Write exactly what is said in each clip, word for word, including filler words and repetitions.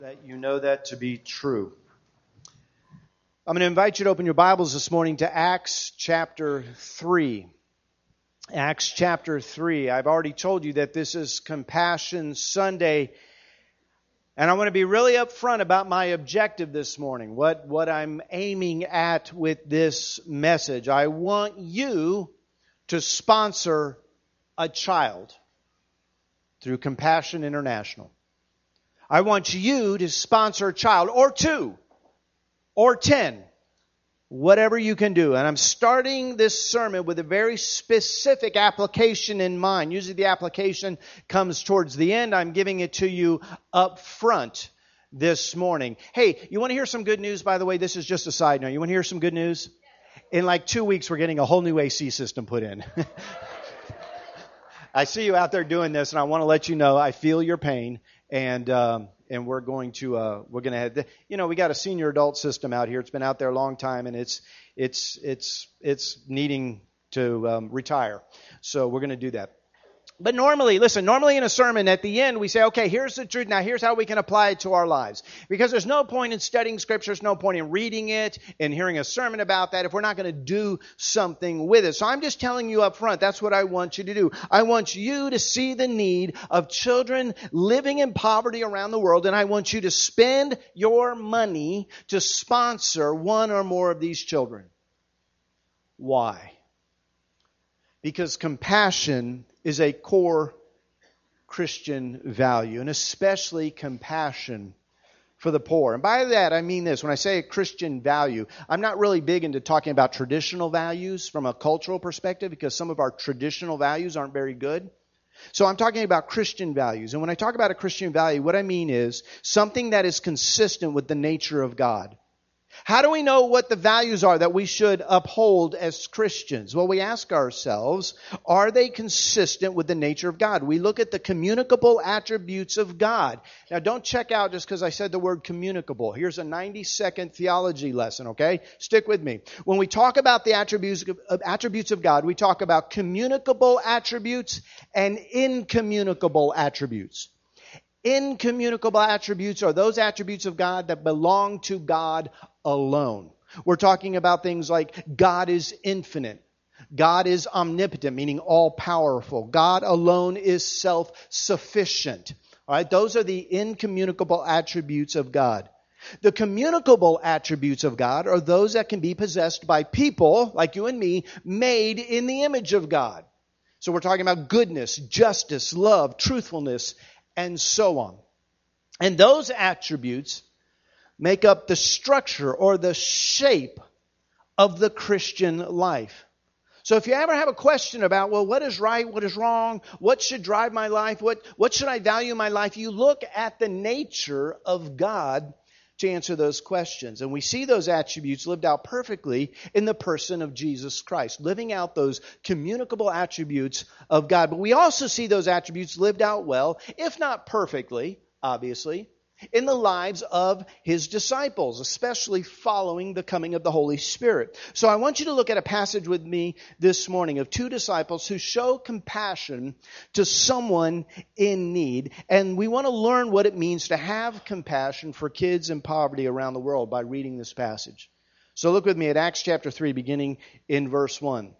That you know that to be true. I'm going to invite you to open your Bibles this morning to Acts chapter three. Acts chapter three. I've already told you that this is Compassion Sunday, and I want to be really upfront about my objective this morning, what, what I'm aiming at with this message. I want you to sponsor a child through Compassion International. I want you to sponsor a child, or two, or ten, whatever you can do. And I'm starting this sermon with a very specific application in mind. Usually the application comes towards the end. I'm giving it to you up front this morning. Hey, you want to hear some good news, by the way? This is just a side note. You want to hear some good news? In like two weeks, we're getting a whole new A C system put in. I see you out there doing this, and I want to let you know I feel your pain. And um, and we're going to uh, we're going to have the, you know we got a senior adult system out here. It's been out there a long time, and it's it's it's it's needing to um, retire. So we're going to do that. But normally, listen, normally in a sermon at the end we say, okay, here's the truth. Now here's how we can apply it to our lives. Because there's no point in studying Scripture, there's no point in reading it and hearing a sermon about that if we're not going to do something with it. So I'm just telling you up front, that's what I want you to do. I want you to see the need of children living in poverty around the world, and I want you to spend your money to sponsor one or more of these children. Why? Because compassion is a core Christian value, and especially compassion for the poor. And by that, I mean this. When I say a Christian value, I'm not really big into talking about traditional values from a cultural perspective, because some of our traditional values aren't very good. So I'm talking about Christian values. And when I talk about a Christian value, what I mean is something that is consistent with the nature of God. How do we know what the values are that we should uphold as Christians? Well, we ask ourselves, are they consistent with the nature of God? We look at the communicable attributes of God. Now, don't check out just because I said the word communicable. Here's a ninety-second theology lesson, okay? Stick with me. When we talk about the attributes of, attributes of God, we talk about communicable attributes and incommunicable attributes. Incommunicable attributes are those attributes of God that belong to God alone. We're talking about things like God is infinite. God is omnipotent, meaning all-powerful. God alone is self-sufficient. All right, those are the incommunicable attributes of God. The communicable attributes of God are those that can be possessed by people like you and me, made in the image of God. So we're talking about goodness, justice, love, truthfulness, and so on. And those attributes make up the structure or the shape of the Christian life. So if you ever have a question about, well, what is right, what is wrong, what should drive my life, what, what should I value in my life, you look at the nature of God to answer those questions. And we see those attributes lived out perfectly in the person of Jesus Christ, living out those communicable attributes of God. But we also see those attributes lived out well, if not perfectly, obviously, in the lives of His disciples, especially following the coming of the Holy Spirit. So I want you to look at a passage with me this morning of two disciples who show compassion to someone in need. And we want to learn what it means to have compassion for kids in poverty around the world by reading this passage. So look with me at Acts chapter three, beginning in verse one.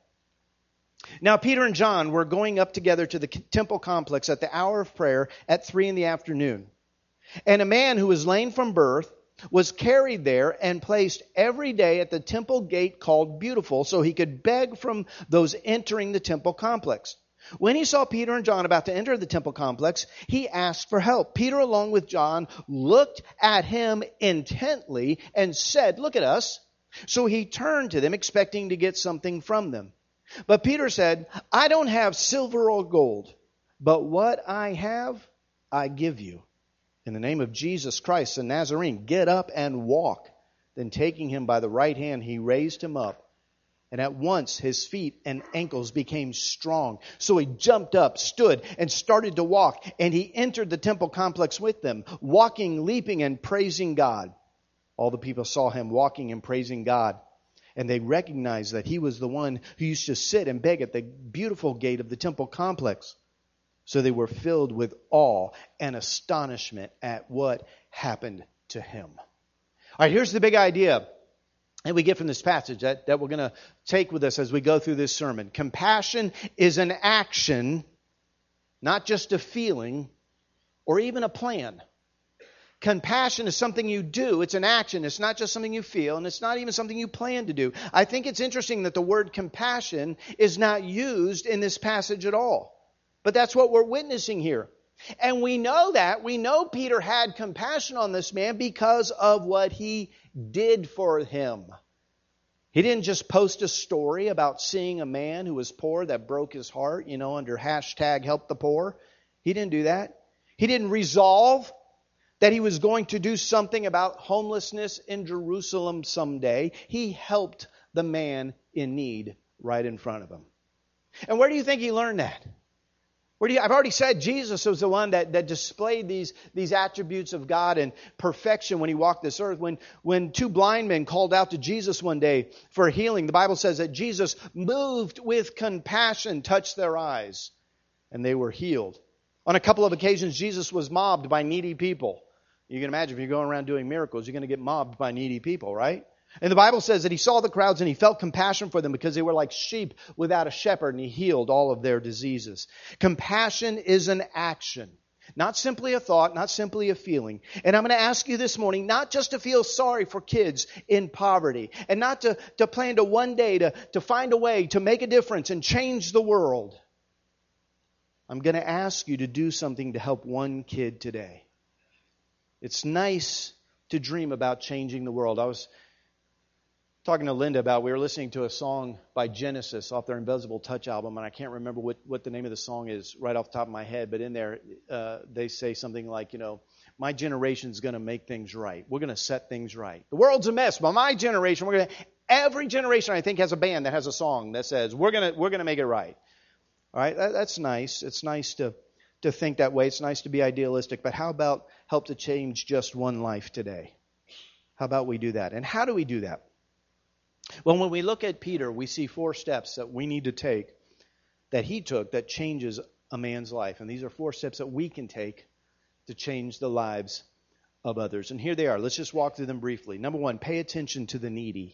Now Peter and John were going up together to the temple complex at the hour of prayer at three in the afternoon. And a man who was lame from birth was carried there and placed every day at the temple gate called Beautiful, so he could beg from those entering the temple complex. When he saw Peter and John about to enter the temple complex, he asked for help. Peter, along with John, looked at him intently and said, "Look at us." So he turned to them, expecting to get something from them. But Peter said, "I don't have silver or gold, but what I have, I give you. In the name of Jesus Christ, the Nazarene, get up and walk." Then taking him by the right hand, he raised him up. And at once his feet and ankles became strong. So he jumped up, stood, and started to walk. And he entered the temple complex with them, walking, leaping, and praising God. All the people saw him walking and praising God. And they recognized that he was the one who used to sit and beg at the beautiful gate of the temple complex. So they were filled with awe and astonishment at what happened to him. All right, here's the big idea that we get from this passage that, that we're going to take with us as we go through this sermon. Compassion is an action, not just a feeling or even a plan. Compassion is something you do. It's an action. It's not just something you feel, and it's not even something you plan to do. I think it's interesting that the word compassion is not used in this passage at all. But that's what we're witnessing here. And we know that. We know Peter had compassion on this man because of what he did for him. He didn't just post a story about seeing a man who was poor that broke his heart, you know, under hashtag help the poor. He didn't do that. He didn't resolve that he was going to do something about homelessness in Jerusalem someday. He helped the man in need right in front of him. And where do you think he learned that? Where do you, I've already said Jesus was the one that, that displayed these, these attributes of God and perfection when he walked this earth. When, when two blind men called out to Jesus one day for healing, the Bible says that Jesus, moved with compassion, touched their eyes, and they were healed. On a couple of occasions, Jesus was mobbed by needy people. You can imagine if you're going around doing miracles, you're going to get mobbed by needy people, right? And the Bible says that he saw the crowds and he felt compassion for them because they were like sheep without a shepherd, and he healed all of their diseases. Compassion is an action, not simply a thought, not simply a feeling. And I'm going to ask you this morning, not just to feel sorry for kids in poverty, and not to, to plan to one day to, to find a way to make a difference and change the world. I'm going to ask you to do something to help one kid today. It's nice to dream about changing the world. I was talking to Linda about, we were listening to a song by Genesis off their Invisible Touch album, and I can't remember what, what the name of the song is right off the top of my head, but in there uh, they say something like, you know, my generation's going to make things right. We're going to set things right. The world's a mess, but my generation, we're going to, every generation I think has a band that has a song that says, we're going to we're going to make it right. All right, that, that's nice. It's nice to to think that way. It's nice to be idealistic, but how about help to change just one life today? How about we do that? And how do we do that? Well, when we look at Peter, we see four steps that we need to take, that he took, that changes a man's life. And these are four steps that we can take to change the lives of others. And here they are. Let's just walk through them briefly. Number one, pay attention to the needy.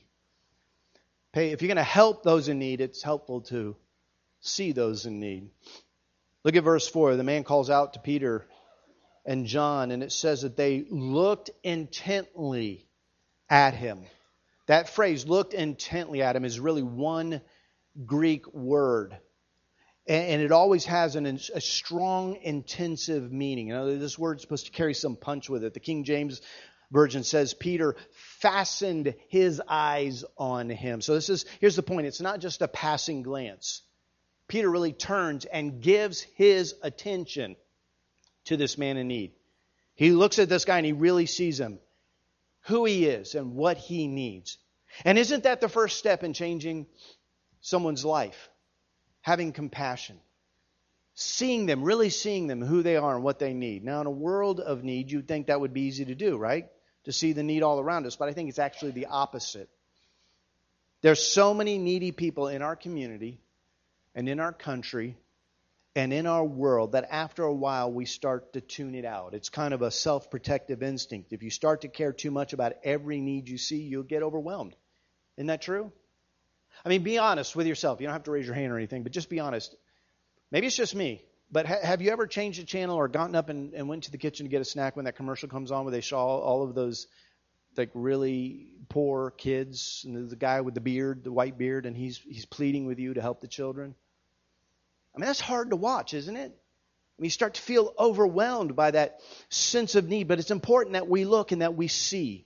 Pay, if you're going to help those in need, it's helpful to see those in need. Look at verse four. The man calls out to Peter and John, and it says that they looked intently at him. That phrase, looked intently at him, is really one Greek word. And it always has an, a strong, intensive meaning. You know, this word's supposed to carry some punch with it. The King James Version says Peter fastened his eyes on him. So this is, here's the point. It's not just a passing glance. Peter really turns and gives his attention to this man in need. He looks at this guy and he really sees him, who he is and what he needs. And isn't that the first step in changing someone's life? Having compassion. Seeing them, really seeing them, who they are and what they need. Now, in a world of need, you'd think that would be easy to do, right? To see the need all around us. But I think it's actually the opposite. There's so many needy people in our community and in our country and in our world that after a while we start to tune it out. It's kind of a self-protective instinct. If you start to care too much about every need you see, you'll get overwhelmed. Isn't that true? I mean, be honest with yourself. You don't have to raise your hand or anything, but just be honest. Maybe it's just me, but ha- have you ever changed the channel or gotten up and, and went to the kitchen to get a snack when that commercial comes on where they show all, all of those like really poor kids, and there's the guy with the beard, the white beard, and he's he's pleading with you to help the children? I mean, that's hard to watch, isn't it? I mean, you start to feel overwhelmed by that sense of need, but it's important that we look and that we see.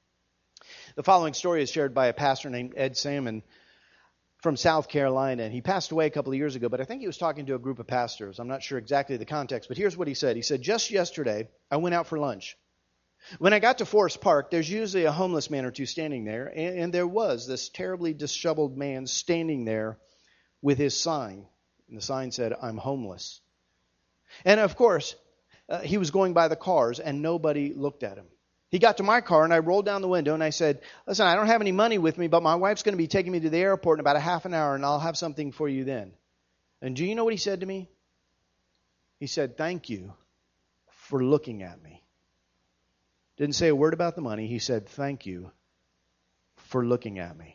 The following story is shared by a pastor named Ed Salmon from South Carolina, and he passed away a couple of years ago, but I think he was talking to a group of pastors. I'm not sure exactly the context, but here's what he said. He said, just yesterday, I went out for lunch. When I got to Forest Park, there's usually a homeless man or two standing there, and, and there was this terribly disheveled man standing there with his sign. And the sign said, I'm homeless. And of course, uh, he was going by the cars and nobody looked at him. He got to my car and I rolled down the window and I said, listen, I don't have any money with me, but my wife's going to be taking me to the airport in about a half an hour and I'll have something for you then. And do you know what he said to me? He said, thank you for looking at me. Didn't say a word about the money. He said, thank you for looking at me.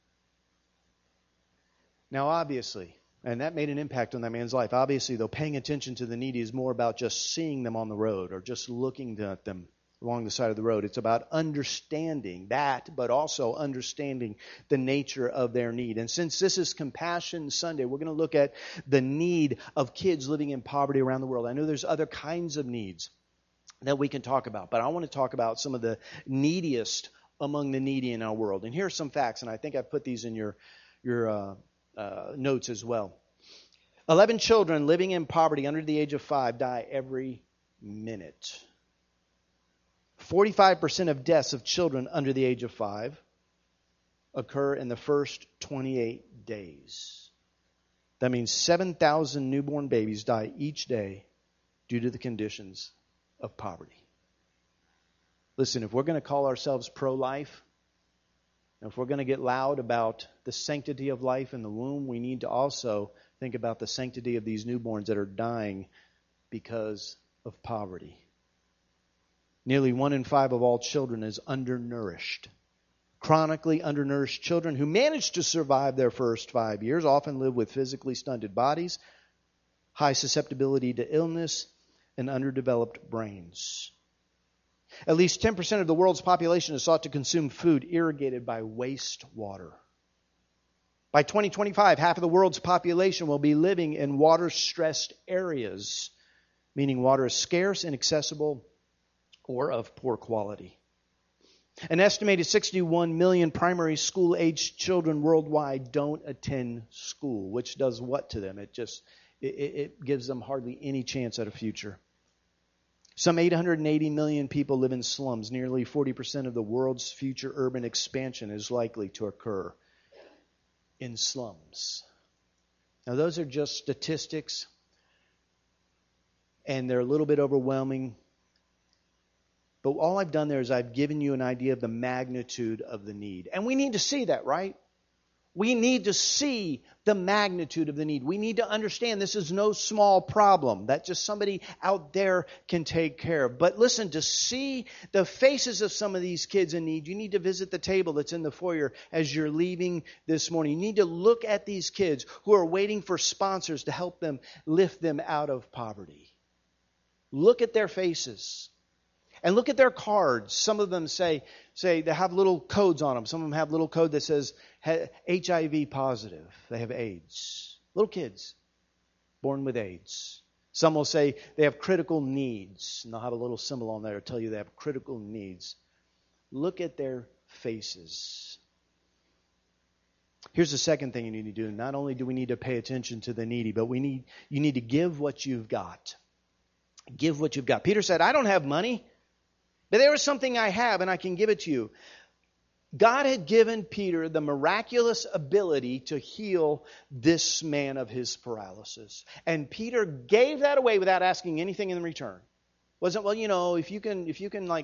Now, obviously, and that made an impact on that man's life. Obviously, though, paying attention to the needy is more about just seeing them on the road or just looking at them along the side of the road. It's about understanding that, but also understanding the nature of their need. And since this is Compassion Sunday, we're going to look at the need of kids living in poverty around the world. I know there's other kinds of needs that we can talk about, but I want to talk about some of the neediest among the needy in our world. And here are some facts, and I think I've put these in your, your uh, uh, notes as well. Eleven children living in poverty under the age of five die every minute. forty-five percent of deaths of children under the age of five occur in the first twenty-eight days. That means seven thousand newborn babies die each day due to the conditions of poverty. Listen, if we're going to call ourselves pro-life, and if we're going to get loud about the sanctity of life in the womb, we need to also think about the sanctity of these newborns that are dying because of poverty. Nearly one in five of all children is undernourished. Chronically undernourished children who manage to survive their first five years often live with physically stunted bodies, high susceptibility to illness, and underdeveloped brains. At least ten percent of the world's population is sought to consume food irrigated by wastewater. By twenty twenty-five, half of the world's population will be living in water-stressed areas, meaning water is scarce, inaccessible, or of poor quality. An estimated sixty-one million primary school-aged children worldwide don't attend school, which does what to them? It just it, it gives them hardly any chance at a future. Some eight hundred eighty million people live in slums. Nearly forty percent of the world's future urban expansion is likely to occur in slums. Now, those are just statistics, and they're a little bit overwhelming. But all I've done there is I've given you an idea of the magnitude of the need. And we need to see that, right? We need to see the magnitude of the need. We need to understand this is no small problem that just somebody out there can take care of. But listen, to see the faces of some of these kids in need, you need to visit the table that's in the foyer as you're leaving this morning. You need to look at these kids who are waiting for sponsors to help them lift them out of poverty. Look at their faces. And look at their cards. Some of them say, say they have little codes on them. Some of them have little code that says H I V positive. They have AIDS. Little kids born with AIDS. Some will say they have critical needs. And they'll have a little symbol on there to tell you they have critical needs. Look at their faces. Here's the second thing you need to do. Not only do we need to pay attention to the needy, but we need you need to give what you've got. Give what you've got. Peter said, I don't have money. But there is something I have, and I can give it to you. God had given Peter the miraculous ability to heal this man of his paralysis. And Peter gave that away without asking anything in return. Wasn't, well, you know, if you can, if you can like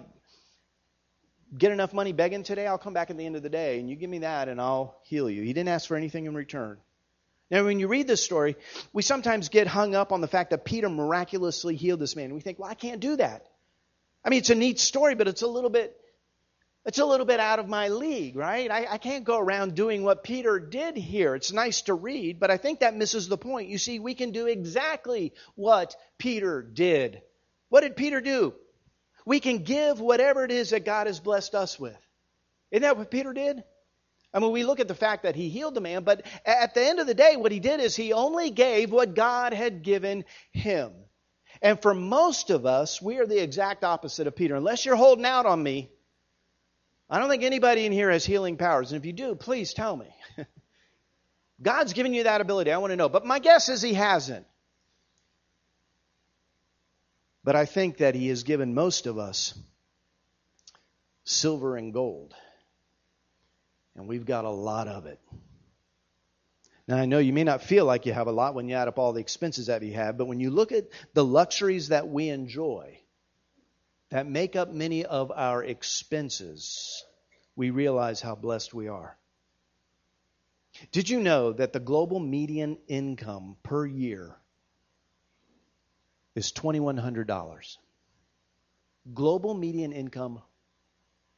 get enough money begging today, I'll come back at the end of the day, and you give me that, and I'll heal you. He didn't ask for anything in return. Now, when you read this story, we sometimes get hung up on the fact that Peter miraculously healed this man. We think, well, I can't do that. I mean, it's a neat story, but it's a little bit, it's a little bit out of my league, right? I, I can't go around doing what Peter did here. It's nice to read, but I think that misses the point. You see, we can do exactly what Peter did. What did Peter do? We can give whatever it is that God has blessed us with. Isn't that what Peter did? I mean, we look at the fact that he healed the man, but at the end of the day, what he did is he only gave what God had given him. And for most of us, we are the exact opposite of Peter. Unless you're holding out on me, I don't think anybody in here has healing powers. And if you do, please tell me. God's given you that ability. I want to know. But my guess is he hasn't. But I think that he has given most of us silver and gold. And we've got a lot of it. Now, I know you may not feel like you have a lot when you add up all the expenses that you have, but when you look at the luxuries that we enjoy that make up many of our expenses, we realize how blessed we are. Did you know that the global median income per year is two thousand one hundred dollars? Global median income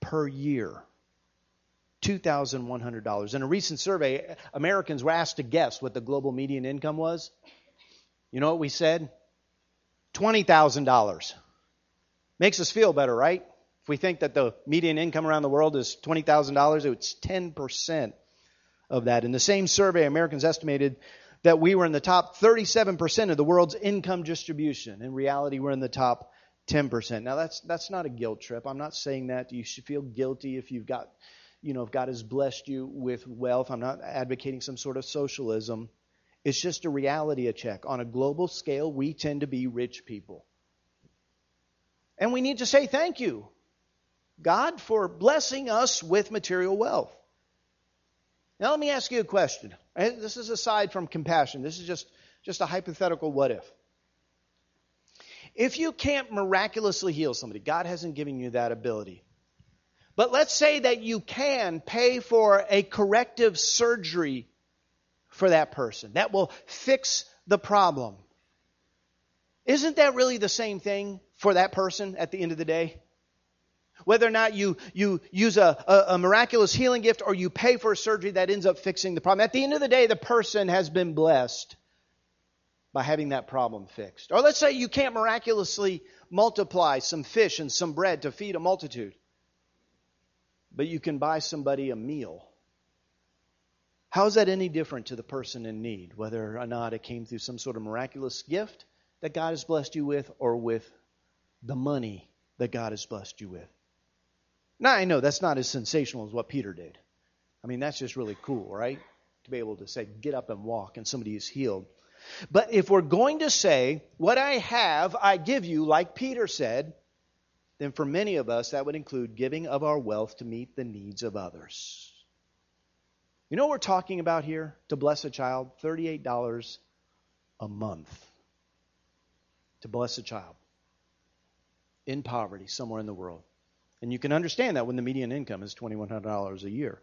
per year. two thousand one hundred dollars. In a recent survey, Americans were asked to guess what the global median income was. You know what we said? twenty thousand dollars. Makes us feel better, right? If we think that the median income around the world is twenty thousand dollars, it's ten percent of that. In the same survey, Americans estimated that we were in the top thirty-seven percent of the world's income distribution. In reality, we're in the top ten percent. Now, that's that's not a guilt trip. I'm not saying that you should feel guilty if you've got, you know, if God has blessed you with wealth. I'm not advocating some sort of socialism. It's just a reality check. On a global scale, we tend to be rich people. And we need to say thank you, God, for blessing us with material wealth. Now, let me ask you a question. This is aside from compassion. This is just, just a hypothetical what if. If you can't miraculously heal somebody, God hasn't given you that ability. But let's say that you can pay for a corrective surgery for that person that will fix the problem. Isn't that really the same thing for that person at the end of the day? Whether or not you, you use a, a, a miraculous healing gift or you pay for a surgery that ends up fixing the problem. At the end of the day, the person has been blessed by having that problem fixed. Or let's say you can't miraculously multiply some fish and some bread to feed a multitude, but you can buy somebody a meal. How is that any different to the person in need, whether or not it came through some sort of miraculous gift that God has blessed you with or with the money that God has blessed you with? Now, I know that's not as sensational as what Peter did. I mean, that's just really cool, right? To be able to say, get up and walk, and somebody is healed. But if we're going to say, what I have, I give you, like Peter said, then for many of us, that would include giving of our wealth to meet the needs of others. You know what we're talking about here? To bless a child, thirty-eight dollars a month. To bless a child in poverty somewhere in the world. And you can understand that when the median income is twenty-one hundred dollars a year.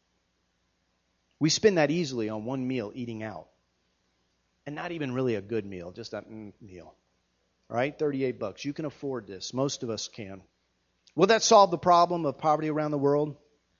We spend that easily on one meal eating out. And not even really a good meal, just a mm, meal. All right, thirty-eight bucks. You can afford this. Most of us can. Will that solve the problem of poverty around the world?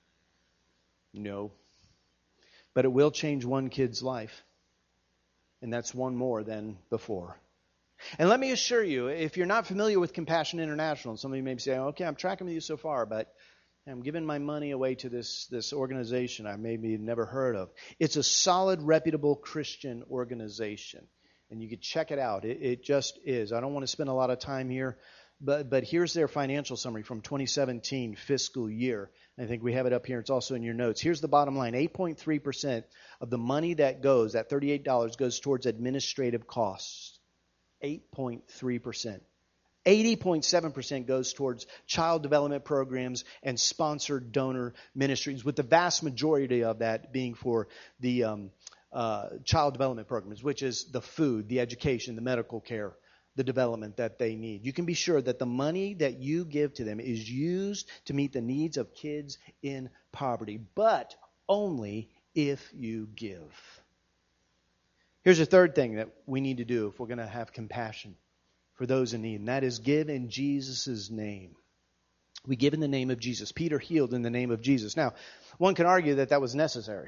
No. But it will change one kid's life. And that's one more than before. And let me assure you, if you're not familiar with Compassion International, some of you may be saying, okay, I'm tracking with you so far, but I'm giving my money away to this, this organization I maybe never heard of. It's a solid, reputable Christian organization. And you can check it out. It, it just is. I don't want to spend a lot of time here, but, but here's their financial summary from twenty seventeen fiscal year. I think we have it up here. It's also in your notes. Here's the bottom line. eight point three percent of the money that goes, that thirty-eight dollars, goes towards administrative costs. eight point three percent. eighty point seven percent goes towards child development programs and sponsored donor ministries, with the vast majority of that being for the um, uh, child development programs, which is the food, the education, the medical care, the development that they need. You can be sure that the money that you give to them is used to meet the needs of kids in poverty, but only if you give. Here's a third thing that we need to do if we're going to have compassion for those in need, and that is give in Jesus' name. We give in the name of Jesus. Peter healed in the name of Jesus. Now, one can argue that that was necessary,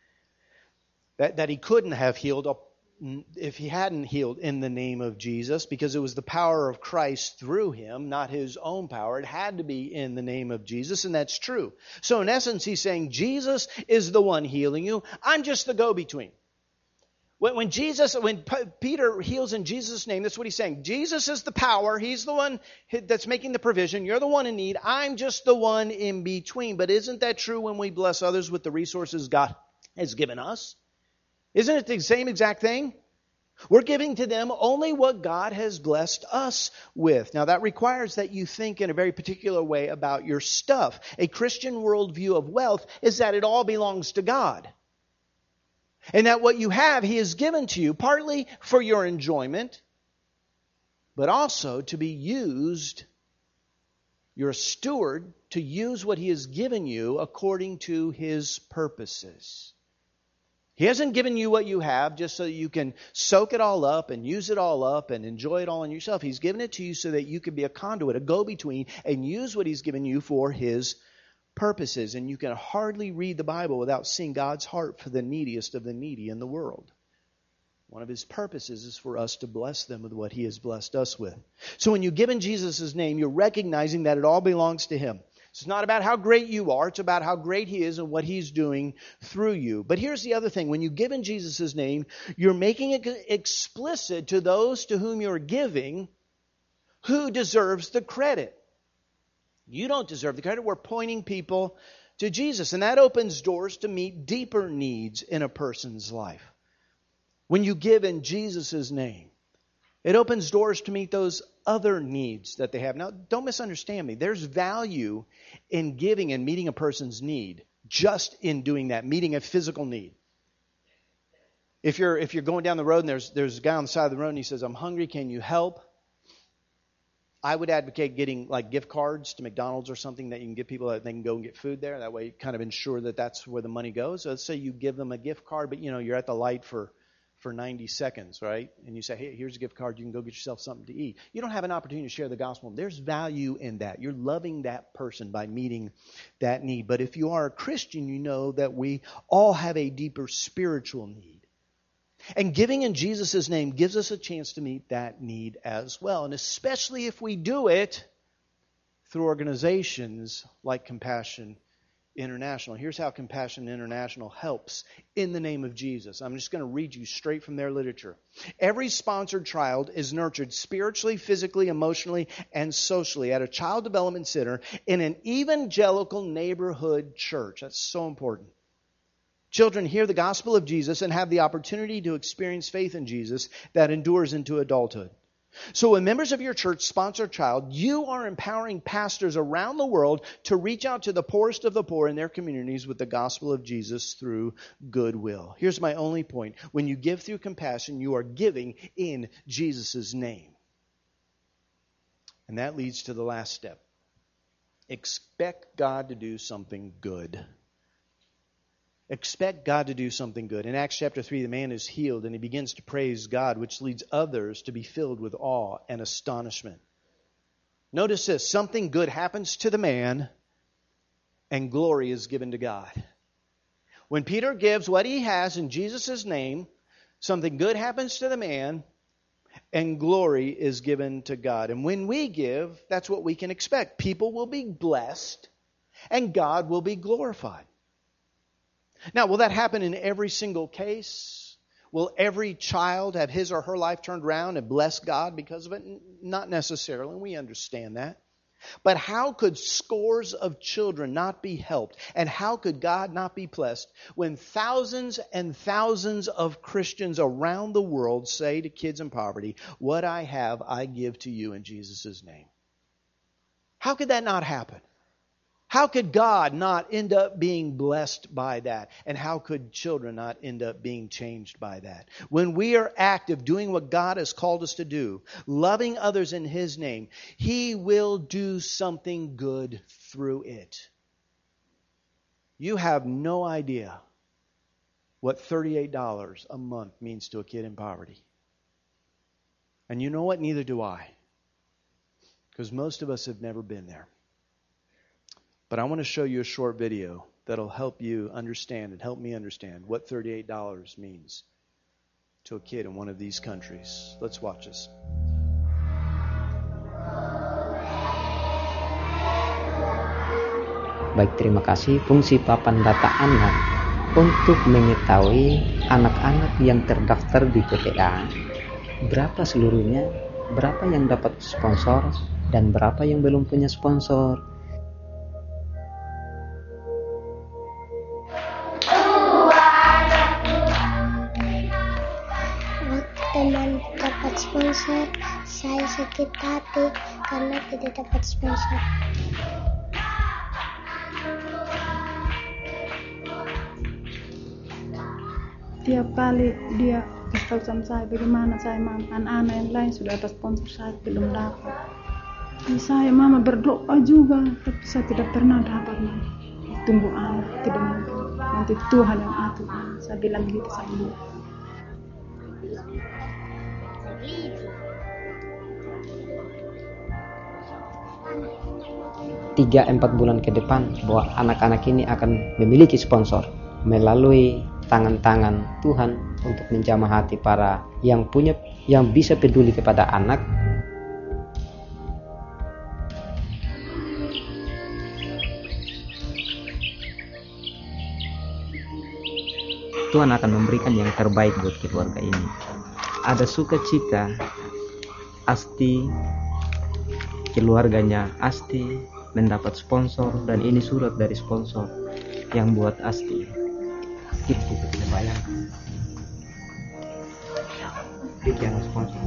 that, that he couldn't have healed if he hadn't healed in the name of Jesus, because it was the power of Christ through him, not his own power. It had to be in the name of Jesus, and that's true. So in essence, he's saying, Jesus is the one healing you. I'm just the go-between. When Jesus, when Peter heals in Jesus' name, that's what he's saying. Jesus is the power. He's the one that's making the provision. You're the one in need. I'm just the one in between. But isn't that true when we bless others with the resources God has given us? Isn't it the same exact thing? We're giving to them only what God has blessed us with. Now, that requires that you think in a very particular way about your stuff. A Christian worldview of wealth is that it all belongs to God. And that what you have, He has given to you, partly for your enjoyment, but also to be used. You're a steward to use what He has given you according to His purposes. He hasn't given you what you have just so that you can soak it all up and use it all up and enjoy it all on yourself. He's given it to you so that you can be a conduit, a go-between, and use what He's given you for His purposes, and you can hardly read the Bible without seeing God's heart for the neediest of the needy in the world. One of his purposes is for us to bless them with what he has blessed us with. So when you give in Jesus' name, you're recognizing that it all belongs to him. It's not about how great you are. It's about how great he is and what he's doing through you. But here's the other thing. When you give in Jesus' name, you're making it explicit to those to whom you're giving who deserves the credit. You don't deserve the credit. We're pointing people to Jesus. And that opens doors to meet deeper needs in a person's life. When you give in Jesus' name, it opens doors to meet those other needs that they have. Now, don't misunderstand me. There's value in giving and meeting a person's need, just in doing that, meeting a physical need. If you're if you're going down the road and there's there's a guy on the side of the road and he says, "I'm hungry, can you help?" I would advocate getting like gift cards to McDonald's or something that you can give people that they can go and get food there. That way you kind of ensure that that's where the money goes. So let's say you give them a gift card, but you know, you're at the light for for ninety seconds, right? And you say, hey, here's a gift card. You can go get yourself something to eat. You don't have an opportunity to share the gospel. There's value in that. You're loving that person by meeting that need. But if you are a Christian, you know that we all have a deeper spiritual need. And giving in Jesus' name gives us a chance to meet that need as well. And especially if we do it through organizations like Compassion International. Here's how Compassion International helps in the name of Jesus. I'm just going to read you straight from their literature. Every sponsored child is nurtured spiritually, physically, emotionally, and socially at a child development center in an evangelical neighborhood church. That's so important. Children hear the gospel of Jesus and have the opportunity to experience faith in Jesus that endures into adulthood. So when members of your church sponsor a child, you are empowering pastors around the world to reach out to the poorest of the poor in their communities with the gospel of Jesus through goodwill. Here's my only point. When you give through compassion, you are giving in Jesus' name. And that leads to the last step. Expect God to do something good. Expect God to do something good. In Acts chapter three, the man is healed and he begins to praise God, which leads others to be filled with awe and astonishment. Notice this, something good happens to the man and glory is given to God. When Peter gives what he has in Jesus' name, something good happens to the man and glory is given to God. And when we give, that's what we can expect. People will be blessed and God will be glorified. Now, will that happen in every single case? Will every child have his or her life turned around and bless God because of it? Not necessarily. We understand that. But how could scores of children not be helped? And how could God not be blessed when thousands and thousands of Christians around the world say to kids in poverty, what I have, I give to you in Jesus' name? How could that not happen? How could God not end up being blessed by that? And how could children not end up being changed by that? When we are active, doing what God has called us to do, loving others in His name, He will do something good through it. You have no idea what thirty-eight dollars a month means to a kid in poverty. And you know what? Neither do I. Because most of us have never been there. But I want to show you a short video that'll help you understand and help me understand what thirty-eight dollars means to a kid in one of these countries. Let's watch this. Baik, terima kasih. Fungsi papan data anak untuk mengetahui anak-anak yang terdaftar di P T A, berapa seluruhnya, berapa yang dapat sponsor, dan berapa yang belum punya sponsor. Teman dapat sponsor, saya sakit hati karena tidak dapat sponsor. Tiap kali dia kasih tahu sama saya bagaimana saya mama, anak-anak yang lain sudah ada sponsor, saya belum dapat. Jadi saya mama berdoa juga, tapi saya tidak pernah dapat. Tunggu anak, tidak mungkin. Nanti Tuhan yang atur. Saya bilang begitu sama dia. tiga empat bulan ke depan bahwa anak-anak ini akan memiliki sponsor melalui tangan-tangan Tuhan untuk menjamah hati para yang punya yang bisa peduli kepada anak. Tuhan akan memberikan yang terbaik buat keluarga ini. Ada sukacita, Asti, keluarganya Asti mendapat sponsor, dan ini surat dari sponsor yang buat Asti. Kita tidak bayangkan. Sekian sponsor.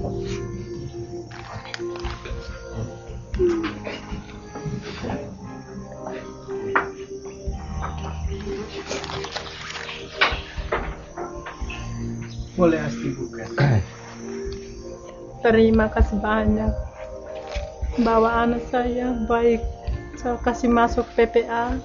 Boleh Asti buka. Terima kasih banyak bahwa anak saya baik. Saya kasih masuk P P A.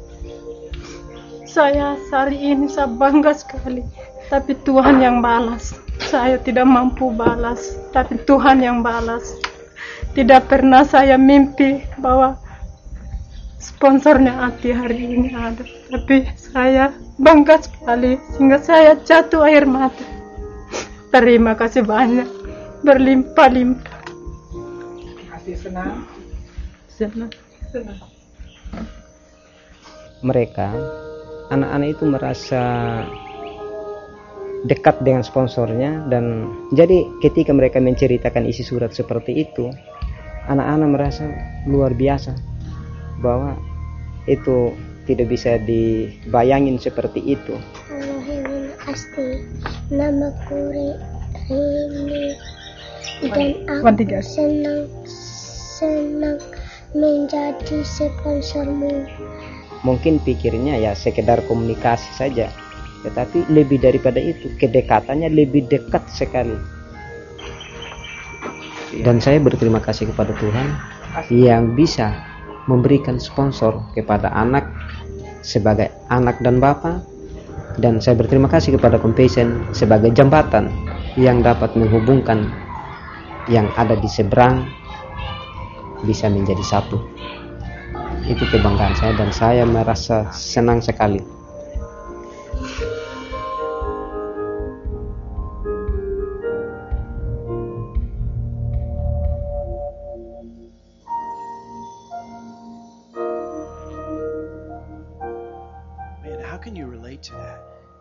Saya hari ini saya bangga sekali. Tapi Tuhan yang balas. Saya tidak mampu balas, tapi Tuhan yang balas. Tidak pernah saya mimpi bahwa sponsornya Ati hari ini ada. Tapi saya bangga sekali sehingga saya jatuh air mata. Terima kasih banyak, berlimpah-limpah. Asti senang. Senang. Senang. Mereka, anak-anak itu merasa dekat dengan sponsornya, dan jadi ketika mereka menceritakan isi surat seperti itu, anak-anak merasa luar biasa bahwa itu tidak bisa dibayangin seperti itu. Asti, namaku Rini dan aku senang senang menjadi sponsormu. Mungkin pikirnya ya sekedar komunikasi saja, tetapi lebih daripada itu, kedekatannya lebih dekat sekali. Dan saya berterima kasih kepada Tuhan yang bisa memberikan sponsor kepada anak sebagai anak dan bapak. Dan saya berterima kasih kepada Compassion sebagai jembatan yang dapat menghubungkan yang ada di seberang bisa menjadi satu. Itu kebanggaan saya dan saya merasa senang sekali. Man, how can you relate to that?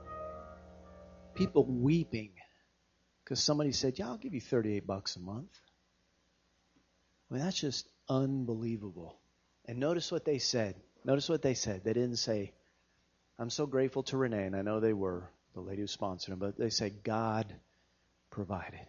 People weeping because somebody said, yeah, I'll give you thirty-eight bucks a month. I mean, that's just unbelievable. And notice what they said. Notice what they said. They didn't say, I'm so grateful to Renee, and I know they were, the lady who sponsored them, but they said, God provided.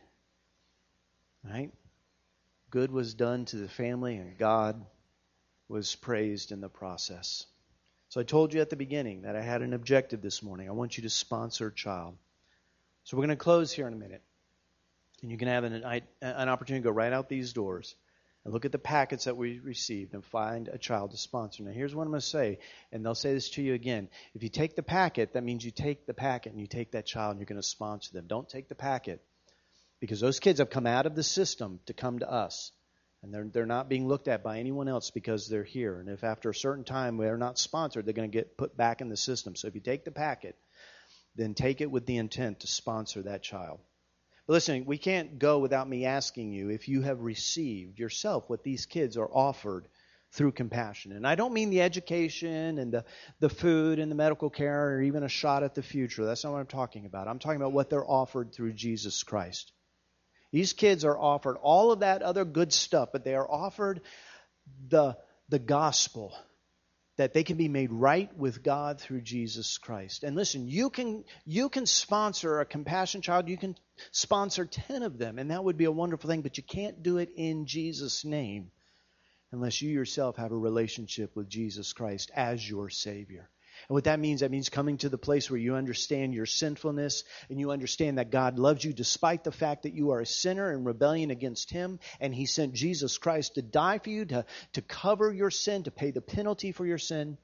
Right? Good was done to the family, and God was praised in the process. So I told you at the beginning that I had an objective this morning. I want you to sponsor a child. So we're going to close here in a minute. And you can have an, an opportunity to go right out these doors and look at the packets that we received and find a child to sponsor. Now here's what I'm going to say, and they'll say this to you again. If you take the packet, that means you take the packet and you take that child and you're going to sponsor them. Don't take the packet, because those kids have come out of the system to come to us. And they're, they're not being looked at by anyone else because they're here. And if after a certain time they're not sponsored, they're going to get put back in the system. So if you take the packet, then take it with the intent to sponsor that child. But listen, we can't go without me asking you if you have received yourself what these kids are offered through Compassion. And I don't mean the education and the, the food and the medical care or even a shot at the future. That's not what I'm talking about. I'm talking about what they're offered through Jesus Christ. These kids are offered all of that other good stuff, but they are offered the, the gospel, that they can be made right with God through Jesus Christ. And listen, you can you can sponsor a Compassion child. You can sponsor ten of them, and that would be a wonderful thing, but you can't do it in Jesus' name unless you yourself have a relationship with Jesus Christ as your Savior. And what that means, that means coming to the place where you understand your sinfulness and you understand that God loves you despite the fact that you are a sinner in rebellion against Him, and He sent Jesus Christ to die for you, to, to cover your sin, to pay the penalty for your sin.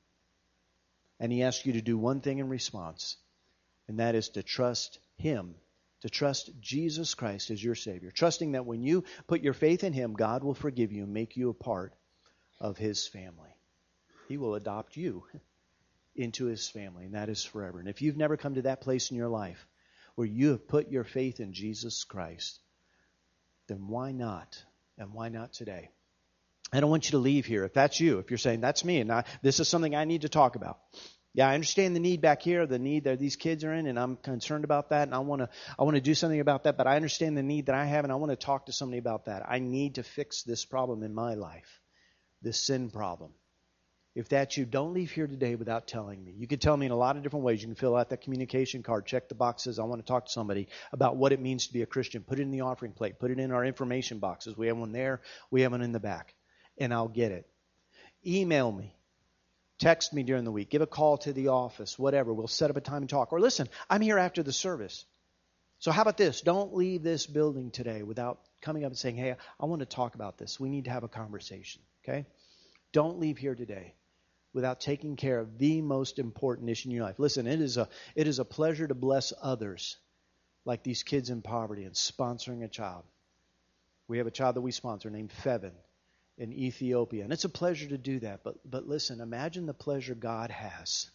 And He asks you to do one thing in response, and that is to trust Him, to trust Jesus Christ as your Savior, trusting that when you put your faith in Him, God will forgive you and make you a part of His family. He will adopt you into His family, and that is forever. And if you've never come to that place in your life where you have put your faith in Jesus Christ, then why not? And why not today? I don't want you to leave here. If that's you, if you're saying, that's me, and I, this is something I need to talk about. Yeah, I understand the need back here, the need that these kids are in, and I'm concerned about that, and I want to I want to do something about that, but I understand the need that I have, and I want to talk to somebody about that. I need to fix this problem in my life, this sin problem. If that's you, don't leave here today without telling me. You can tell me in a lot of different ways. You can fill out that communication card, check the boxes. I want to talk to somebody about what it means to be a Christian. Put it in the offering plate. Put it in our information boxes. We have one there. We have one in the back. And I'll get it. Email me. Text me during the week. Give a call to the office. Whatever. We'll set up a time and talk. Or listen, I'm here after the service. So how about this? Don't leave this building today without coming up and saying, hey, I want to talk about this. We need to have a conversation. Okay? Don't leave here today without taking care of the most important issue in your life. Listen, it is a it is a pleasure to bless others, like these kids in poverty, and sponsoring a child. We have a child that we sponsor named Fevin in Ethiopia, and it's a pleasure to do that. But but listen, imagine the pleasure God has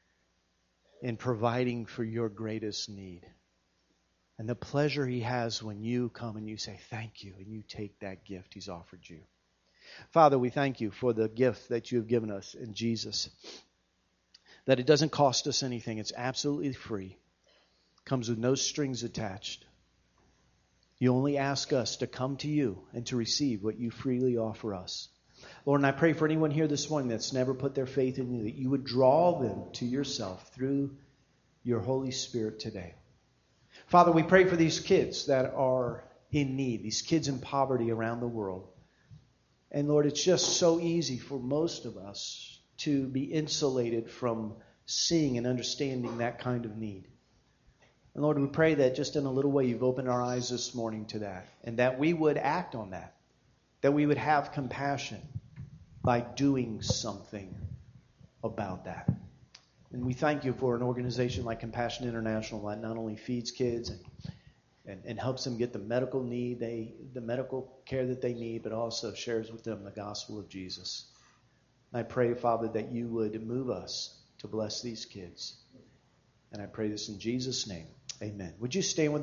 in providing for your greatest need, and the pleasure He has when you come and you say thank you, and you take that gift He's offered you. Father, we thank you for the gift that you have given us in Jesus. That it doesn't cost us anything. It's absolutely free. Comes with no strings attached. You only ask us to come to you and to receive what you freely offer us. Lord, and I pray for anyone here this morning that's never put their faith in you, that you would draw them to yourself through your Holy Spirit today. Father, we pray for these kids that are in need, these kids in poverty around the world. And Lord, it's just so easy for most of us to be insulated from seeing and understanding that kind of need. And Lord, we pray that just in a little way you've opened our eyes this morning to that, and that we would act on that, that we would have compassion by doing something about that. And we thank you for an organization like Compassion International that not only feeds kids and And, and helps them get the medical need, they the medical care that they need, but also shares with them the gospel of Jesus. I pray, Father, that you would move us to bless these kids. And I pray this in Jesus' name. Amen. Would you stand with